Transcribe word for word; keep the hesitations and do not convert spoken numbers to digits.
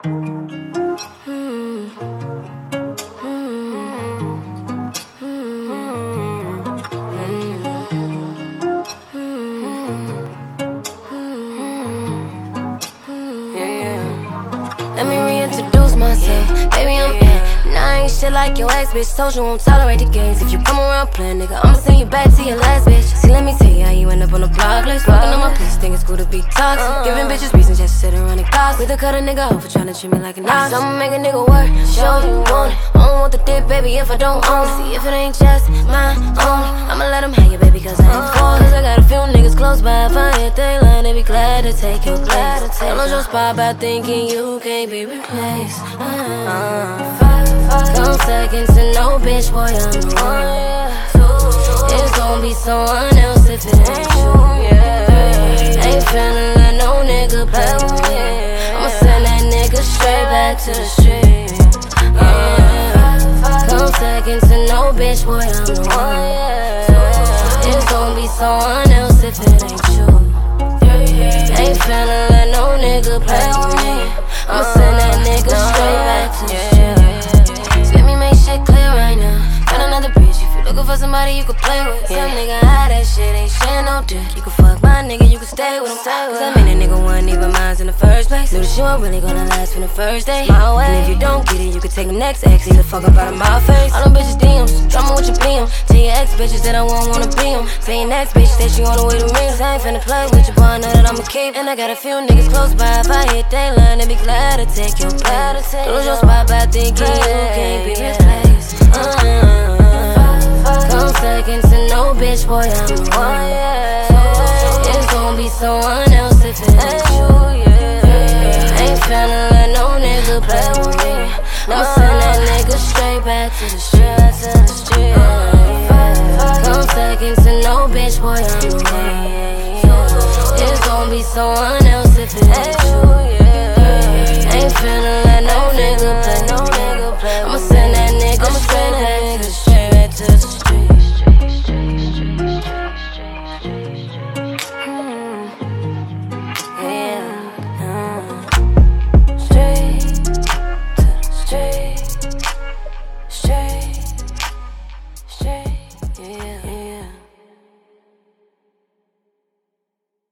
Let me reintroduce myself. Baby, I'm in. Nah, I ain't shit like your ex, bitch. Told you won't tolerate the games. If you come around playing, nigga, I'ma send you back to your last bitch. See, let me tell you how you end up on the block list. Fucking on my piece, think it's cool to be toxic. Giving bitches reasons just to sit around and gossip. We the cut a nigga off for tryna treat me like a novice. I'ma make a nigga work, show you want it. I don't want the dick, baby, if I don't own it. See, if it ain't just mine, own it. I'ma let him have you, baby, cause I ain't for it. Cause I got a few niggas close by. If I hit they line, they be glad to take your place. Don't lose your spot by thinking you can't be replaced. uh, Come seconds to no bitch, boy, I'm the one. It's gon' be someone else if it ain't you. Ain't finna let no nigga play with me. I'ma send that nigga straight back to the street. uh, Come seconds to no bitch, boy, I'm the one. It's gon' be someone else if it ain't you. Ain't finna let no nigga play with me. I'ma send that nigga straight back to the street. So let me make shit clear right now. Got another bitch if you looking for somebody you can play with. Some nigga high, that shit ain't shit no dick. You can fuck my nigga, you can stay with him. Cause I mean that nigga wasn't even mine in the first place. Knew that she wasn't really gonna last from the first day. My way. And if you don't get it, you can take him next ex. Either fuck up out of my face. All them bitches D Ms, drama with your B M. Tell your ex bitches that I won't wanna be em. Say your next bitch that you on the way to me. Cause I ain't finna play with your boy, I know that I'ma keep. And I got a few niggas close by. If I hit they line, they be glad to take your place. Don't lose your spot by thinking you can't be replaced. uh, Come seconds to no bitch, boy, I'm the one. It's gon' be someone else if it ain't you. Ain't finna let no nigga play with me. I'ma send that nigga straight back to the street. Come seconds to no bitch, boy, I'm the one. It's gon' be someone else if it ain't you.